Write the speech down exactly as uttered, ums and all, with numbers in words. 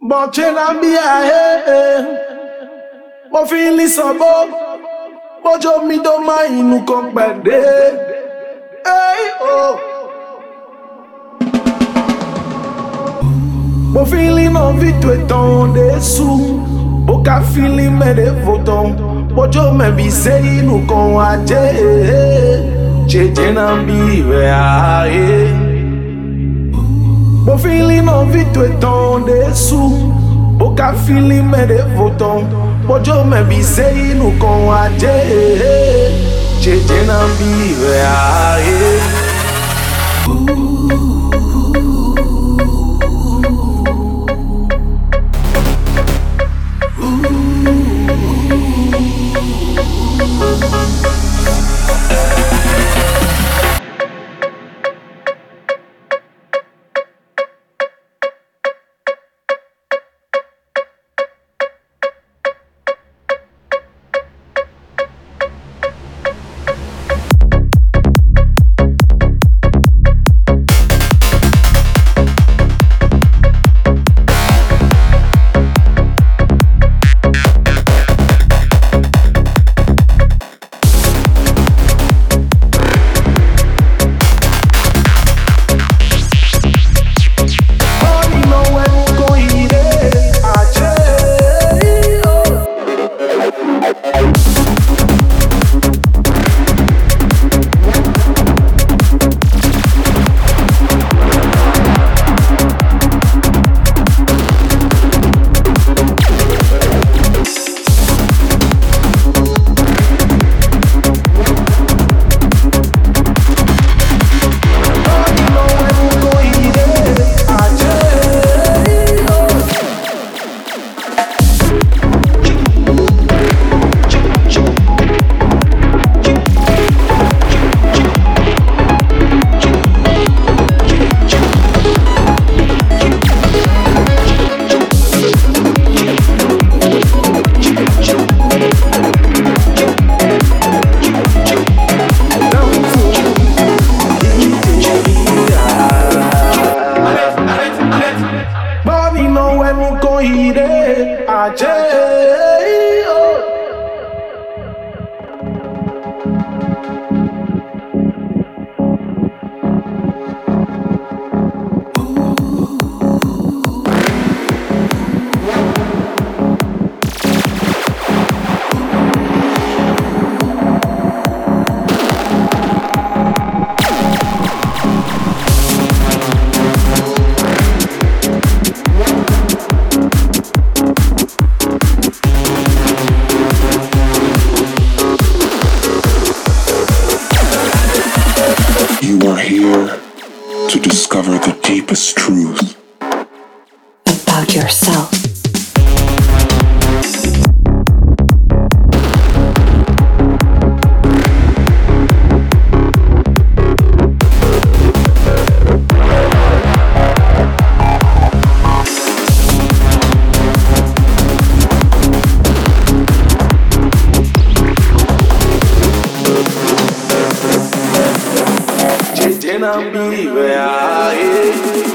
Boche na bia he mo fili sobo bojo mi do ma inu kon pede hey oh mo fili no vitu eton de su boka fili me de voton bojo me bi se inu kon aje jeje na bi we aye. Mo fili no vitu eton de su boka fili me de voton bojo me bi se inu kon aje jeje na bi we aye. Jeje na bi we aye.